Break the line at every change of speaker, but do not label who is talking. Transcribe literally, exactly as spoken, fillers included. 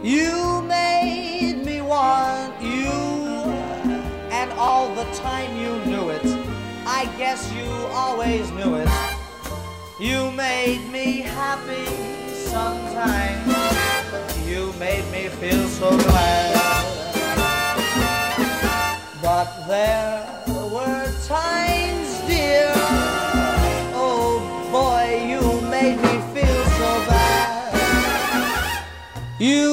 You made me want you, and all the time you knew it. I guess you always knew it. You made me happy sometimes. You made me feel so glad. But there were times, dear, oh boy, you made me feel so bad. You